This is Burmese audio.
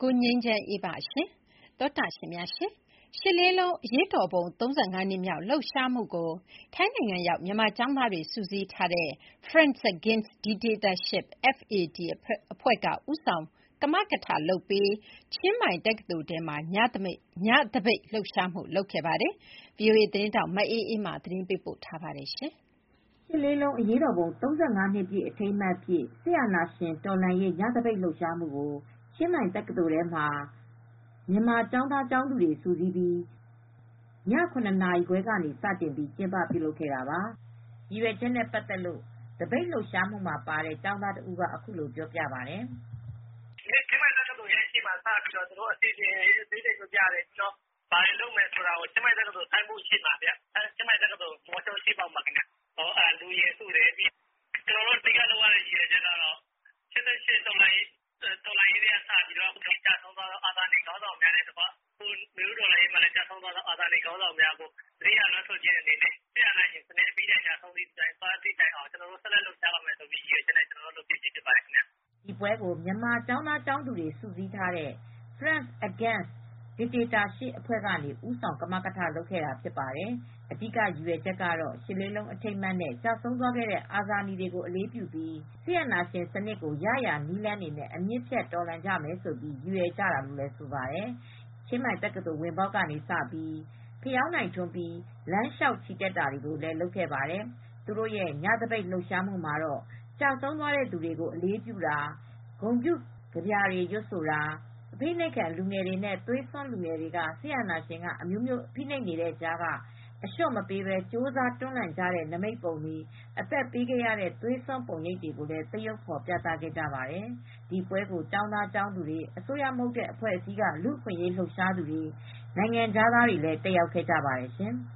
ကိုငြိမ်းချမ်းအေးပါရှင်သောတာရှင်များရှင်ရှစ်လေးလုံးအရေးတော်ပုံ35နှစ်မြောက်လှုပ်ရှားမှုကိုထိုင်းနိုင်ငံရောက်မြန်မာကျောင်းသားတွေစုစည်းထားတဲ့ Friends Against Dictatorship FAD အဖွဲ့ကဦးဆောင်ကမကထလုပ်ပြီးချင်းမိုင်တက္ကသိုလ်ထဲမှာညသပိတ်လှုပ်ရှားမှုလုပ်ခဲ့ပါတယ်။ VOA သတင်းတောက်မအေးအေးမာသတင်းပေးပို့ထားပါတယ်ရှင်။ရှစ်လေးလုံးအရေးတော်ပုံ35နှစ်ပြည့်အထိမ်းအမှတ်ဖြစ်ဆရာနာရှင်တော်လှန်ရေးညသပိတ်လှုပ်ရှားမှုကိုချင်းမိုင်တက္ကသိုလ်ထဲမှာမြန်မာကျောင်းသားကျောင်းသူတွေစုစည်းပြီးည7နာရီခွဲကနေစတင်ပြီးကျင်းပပြုလုပ်ခဲ့တာပါ။ရည်ရွယ်ချက်နဲ့ပတ်သက်လို့သပိတ်လှုပ်ရှားမှုမှာပါတဲ့ကျောင်းသားတဦးကအခုလိုပြောပြပါတယ်။ "ချင်းမိုင်တက္ကသိုလ်ရဲ့ရှေ့မှာစပြီးသူတို့အစီအစဉ်တွေပြတယ်ဘာတွေလုပ်မယ်ဆိုတာကိုချင်းမိုင်တက္ကသိုလ်ဆိုင်းဘုတ်ရှေ့မှာချင်းမိုင်တက္ကသိုလ်မော်တော်ရှေ့မှာလူရယ်စုတယ်ကျနော်တို့အဓိကလုပ်ရတဲ့ရည်ရွယ်ချက်ကတော့၈၈တော်လှန်ရေးကစပြီးကျဆုံးသွားတဲ့အာဇာနည်ခေါင်းဆောင်များနဲ့တကွအခုနွေဦးတော်လှန်ရေးမှာလည်းကျဆုံးသွားတဲ့အာဇာနည်ခေါင်းဆောင်များကိုသတိရလွှမ်းခြုံခြင်းအနေနဲ့စစ်အာဏာရှင်စနစ်အပြီးတိုင်ကျဆုံးသည့်တိုင်အောင်ကျနော်တို့ဆက်လက်လှုပ်ရှားပါမယ်ဆိုပြီးရည်ရွယ်ချက်နဲ့ကျနော်တို့လုပ်ဖြစ်ဖြစ်ပါတယ်ခင်ဗျ။ဒီပွဲကိုမြန်မာကျောင်းသားကျောင်းသူတွေစုစည်းထားတဲ့ Friends Against Dictatorship အဖွဲ့ကနေဦးဆောင်ကမကထလုပ်ခဲ့တာဖြစ်ပါတယ်။အဓိကရည်ရွယ်ချက်ကတော့ရှစ်လေးလုံးအထိမ်းအမှတ်နဲ့ကျဆုံးသွားခဲ့တဲ့အာဇာနည်တွေကိုအလေးပြုပြီးစစ်အာဏာရှင်စနစ်ကိုရရာနည်းလမ်းတွေနဲ့အမြင့်ဖြတ်တော်လှန်ကြမယ်ဆိုပြီးရည်ရွယ်ကြတာလို့လည်းဆိုပါတယ်။ချင်းမိုင်တက္ကသိုလ်ဝင်ပေါက်ကနေစပြီးဖယောင်းတိုင်ထွန်းပြီးလမ်းလျှောက်ချီတက်တာတွေကိုလည်းလုပ်ခဲ့ပါတယ်။သူတို့ရဲ့ညသပိတ်လှုပ်ရှားမှုမှာတော့ကျဆုံးသွားတဲ့သူတွေကိုအလေးပြုတာဂုဏ်ပြုကဗျာတွေရွတ်ဆိုတာအဖိနှိပ်ခံလူငယ်တွေနဲ့သွေးစွန်းလူငယ်တွေကစစ်အာဏာရှင်ကအမျိုးမျိုးဖိနှိပ်နေတဲ့ကြားကအလျှော့မပေးဘဲကြိုးစားတွန်းလှန်ကြတဲ့နမိတ်ပုံတွေအသက်ပေးခဲ့ရတဲ့သွေးစွန်းပုံရိပ်တွေကိုလည်းသရုပ်ဖော်ပြသခဲ့ကြပါတယ်။ဒီပွဲကိုကျောင်းသားကျောင်းသူတွေအစိုးရမဟုတ်တဲ့အဖွဲ့အစည်းကလူ့အခွင့်ရေးလှုပ်ရှားသူတွေနိုင်ငံခြားသားတွေလည်းတက်ရောက်ခဲ့ကြပါတယ်ရှင်။